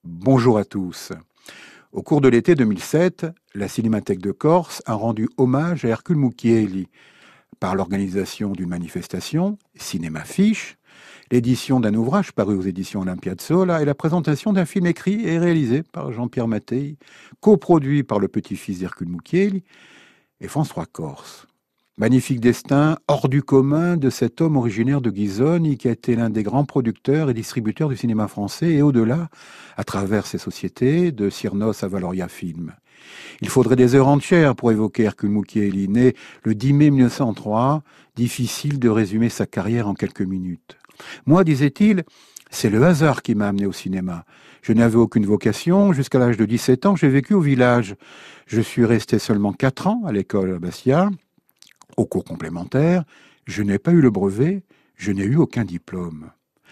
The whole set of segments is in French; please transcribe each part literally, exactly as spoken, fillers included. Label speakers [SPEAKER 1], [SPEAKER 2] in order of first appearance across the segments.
[SPEAKER 1] Bonjour à tous. Au cours de l'été deux mille sept, la Cinémathèque de Corse a rendu hommage à Hercule Mucchielli par l'organisation d'une manifestation, Cinéma Fiche, l'édition d'un ouvrage paru aux éditions Olimpiazzola et la présentation d'un film écrit et réalisé par Jean-Pierre Mattei, coproduit par le petit-fils d'Hercule Mucchielli et France trois Corse. Magnifique destin hors du commun de cet homme originaire de Ghisoni qui a été l'un des grands producteurs et distributeurs du cinéma français et au-delà, à travers ses sociétés, de Cyrnos à Valoria Film. Il faudrait des heures entières pour évoquer Hercule Mucchielli, né le dix mai mille neuf cent trois, difficile de résumer sa carrière en quelques minutes. Moi, disait-il, c'est le hasard qui m'a amené au cinéma. Je n'avais aucune vocation. Jusqu'à l'âge de dix-sept ans, j'ai vécu au village. Je suis resté seulement quatre ans à l'école à Bastia. Au cours complémentaire, je n'ai pas eu le brevet, je n'ai eu aucun diplôme.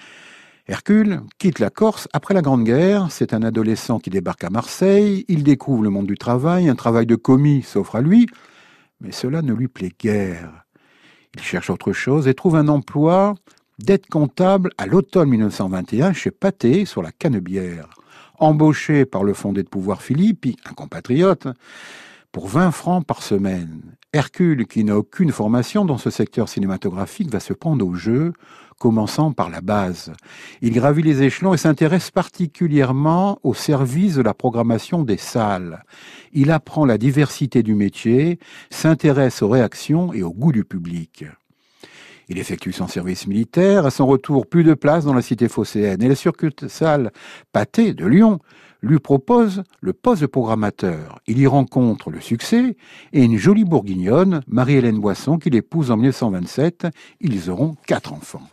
[SPEAKER 1] Hercule quitte la Corse après la Grande Guerre, c'est un adolescent qui débarque à Marseille, il découvre le monde du travail, un travail de commis s'offre à lui, mais cela ne lui plaît guère. Il cherche autre chose et trouve un emploi d'aide comptable à l'automne mille neuf cent vingt et un chez Pathé sur la Canebière. Embauché par le fondé de pouvoir Philippe, un compatriote, pour vingt francs par semaine. Hercule, qui n'a aucune formation dans ce secteur cinématographique, va se prendre au jeu, commençant par la base. Il gravit les échelons et s'intéresse particulièrement au service de la programmation des salles. Il apprend la diversité du métier, s'intéresse aux réactions et au goût du public. Il effectue son service militaire. À son retour, plus de place dans la cité phocéenne. Et la succursale Pathé de Lyon lui propose le poste de programmateur. Il y rencontre le succès et une jolie bourguignonne, Marie-Hélène Boisson, qu'il épouse en mille neuf cent vingt-sept. Ils auront quatre enfants.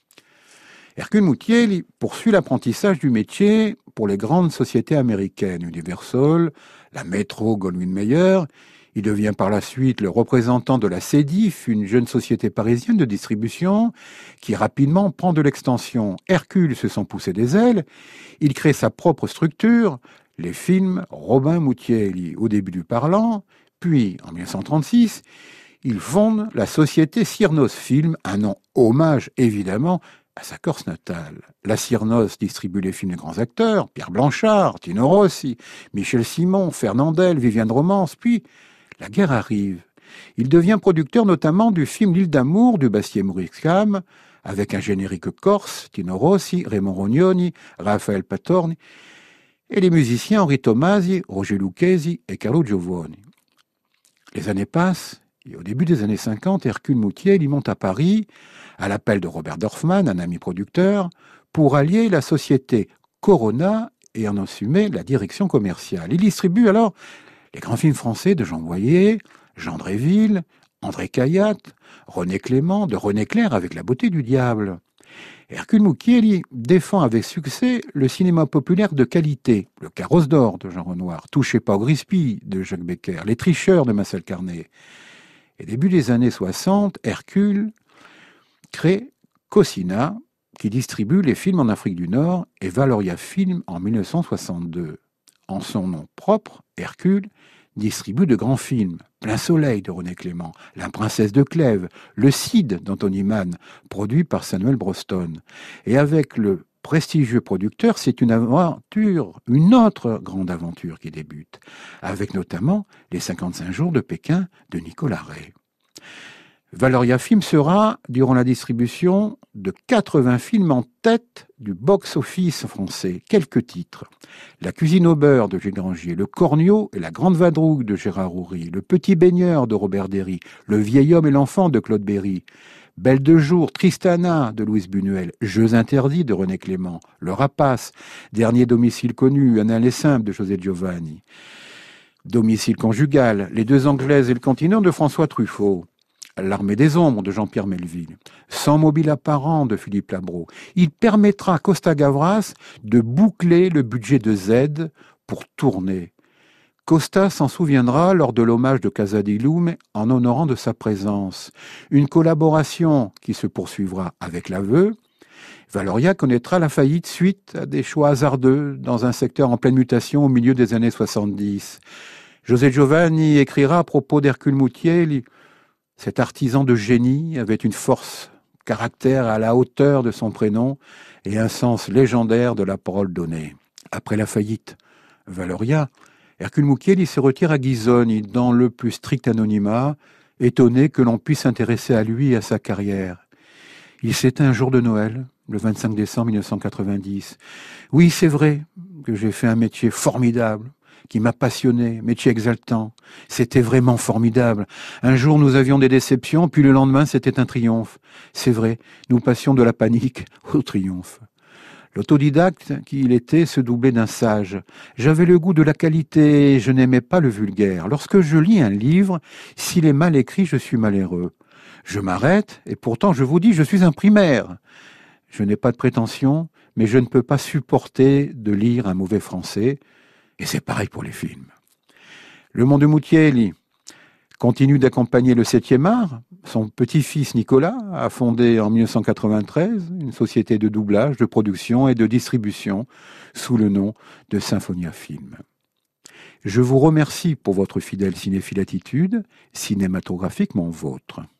[SPEAKER 1] Hercule Mucchielli poursuit l'apprentissage du métier pour les grandes sociétés américaines, Universal, la Metro Goldwyn Mayer. Il devient par la suite le représentant de la Cédif, une jeune société parisienne de distribution qui rapidement prend de l'extension. Hercule se sent pousser des ailes. Il crée sa propre structure, les films Robin Mucchielli, au début du parlant. Puis, en mille neuf cent trente-six, il fonde la société Cyrnos Film, un nom hommage évidemment à sa Corse natale. La Cyrnos distribue les films de grands acteurs, Pierre Blanchard, Tino Rossi, Michel Simon, Fernandel, Viviane Romance, puis la guerre arrive. Il devient producteur notamment du film L'île d'amour du Bastier Mouricam, avec un générique corse, Tino Rossi, Raymond Rognoni, Raphaël Patorni, et les musiciens Henri Tomasi, Roger Lucchesi et Carlo Giovoni. Les années passent, et au début des années cinquante, Hercule Mucchielli monte à Paris, à l'appel de Robert Dorfman, un ami producteur, pour allier la société Corona et en assumer la direction commerciale. Il distribue alors les grands films français de Jean Boyer, Jean Dréville, André Cayatte, René Clément, de René Clair avec La beauté du diable. Hercule Mucchielli défend avec succès le cinéma populaire de qualité, Le Carrosse d'or de Jean Renoir, Touchez pas au Grispi de Jacques Becker, Les Tricheurs de Marcel Carnet. Et début des années soixante, Hercule crée Cosina, qui distribue les films en Afrique du Nord, et Valoria Film en mille neuf cent soixante-deux. En son nom propre, Hercule distribue de grands films. Plein Soleil de René Clément, La Princesse de Clèves, Le Cid d'Anthony Mann, produit par Samuel Broston. Et avec le prestigieux producteur, c'est une aventure, une autre grande aventure qui débute, avec notamment Les cinquante-cinq jours de Pékin de Nicolas Ray. Valoria Film sera, durant la distribution, de quatre-vingts films en tête du box-office français. Quelques titres. La cuisine au beurre de Gilles Grangier, Le Cornio et la grande vadrouille de Gérard Houry, Le petit baigneur de Robert Derry, Le vieil homme et l'enfant de Claude Berry, Belle de jour, Tristana de Louise Buñuel, Jeux interdits de René Clément, Le rapace, Dernier domicile connu, Un aller simple de José Giovanni, Domicile conjugal, Les deux Anglaises et le continent de François Truffaut, L'Armée des Ombres de Jean-Pierre Melville, Sans mobile apparent de Philippe Labro. Il permettra à Costa Gavras de boucler le budget de Z pour tourner. Costa s'en souviendra lors de l'hommage de Casa di Lume en honorant de sa présence. Une collaboration qui se poursuivra avec l'aveu. Valoria connaîtra la faillite suite à des choix hasardeux dans un secteur en pleine mutation au milieu des années soixante-dix. José Giovanni écrira à propos d'Hercule Mucchielli: cet artisan de génie avait une force caractère à la hauteur de son prénom et un sens légendaire de la parole donnée. Après la faillite Valoria, Hercule Mucchielli se retire à Ghisoni dans le plus strict anonymat, étonné que l'on puisse s'intéresser à lui et à sa carrière. Il s'éteint un jour de Noël, le vingt-cinq décembre mille neuf cent quatre-vingt-dix. Oui, c'est vrai que j'ai fait un métier formidable, qui m'a passionné, métier exaltant. C'était vraiment formidable. Un jour, nous avions des déceptions, puis le lendemain, c'était un triomphe. C'est vrai, nous passions de la panique au triomphe. L'autodidacte qu'il était se doublait d'un sage. J'avais le goût de la qualité et je n'aimais pas le vulgaire. Lorsque je lis un livre, s'il est mal écrit, je suis malheureux. Je m'arrête et pourtant je vous dis, je suis un primaire. Je n'ai pas de prétention, mais je ne peux pas supporter de lire un mauvais français. Et c'est pareil pour les films. Le Monde de Mucchielli continue d'accompagner le septième art. Son petit-fils Nicolas a fondé en mille neuf cent quatre-vingt-treize une société de doublage, de production et de distribution sous le nom de Symphonia Film. Je vous remercie pour votre fidèle cinéphile attitude, cinématographiquement vôtre.